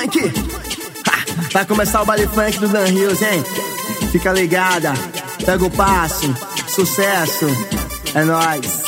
funk. Vai começar o baile funk do Dan Hills, hein? Fica ligada, pega o passo, sucesso, é nóis.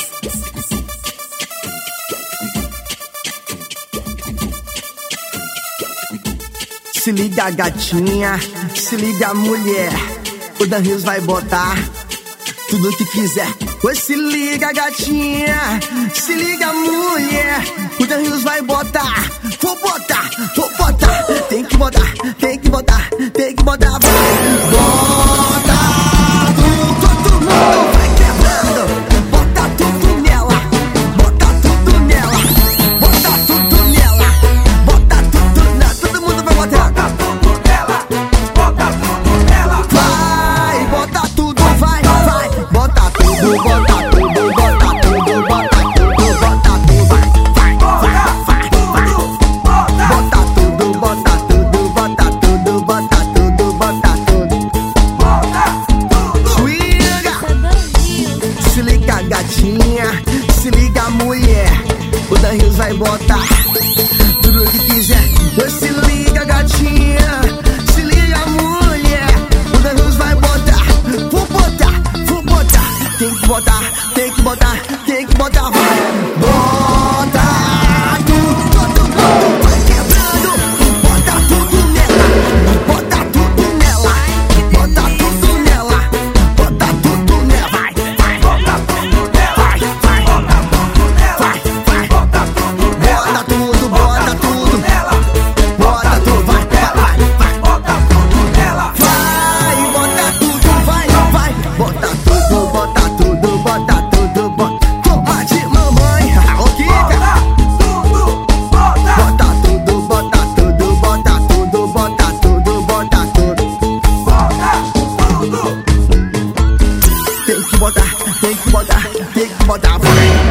Se liga gatinha, se liga mulher, o Dan Hills vai botar tudo que quiser. Oi, se liga gatinha, se liga mulher, o Dan Hills vai botar. Vou botar, vou botar. Tem que botar, tem que botar, tem que botar. Vai, bota todo mundo vai quebrando. Bota tudo nela, bota tudo nela, bota tudo nela, bota tudo nela. Todo mundo vai botar. Bota tudo nela, bota tudo nela. Vai, bota tudo, vai, vai. Bota tudo, bota tudo, bota tudo, bota tudo, bota tudo. Vai, vai, vai, vai. Bota tudo, bota tudo, bota tudo, bota tudo, bota tudo. Bota tudo. Swinga. Se liga gatinha, se liga mulher, o Dan Hills vai botar tudo que quiser. Oi, se liga gatinha, se liga mulher, o Dan Hills vai botar. Vou botar, vou botar. Tem que botar, tem que botar, tem que botar. Vai, bota tudo, todo mundo vai quebrando. Bota tudo nela, bota tudo nela, bota tudo nela, bota tudo nela. Vai, vai, bota tudo nela, vai, vai, bota tudo nela, vai, vai, bota tudo nela, bota tudo, bota tudo nela, bota tudo, vai, vai, vai, bota tudo nela, vai, bota tudo, vai, vai, bota tudo, bota tudo, bota tudo, bota. Toma de mamãe, o Kika. Bota tudo, bota tudo, bota tudo, bota tudo, bota tudo, bota tudo. Tem que botar, tem que botar, tem que botar. Vai.